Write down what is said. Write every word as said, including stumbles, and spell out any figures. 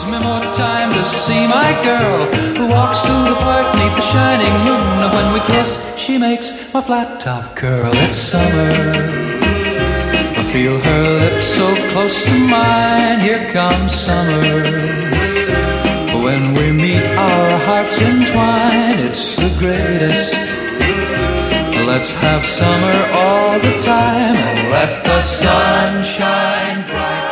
gives me more time to see my girl who walks through the park neath the shining moon. When we kiss, she makes my flat top curl. It's summer, I feel her lips so close to mine. Here comes summer, when we meet our hearts entwine. It's the greatest. Let's have summer all the time and let the sun shine bright.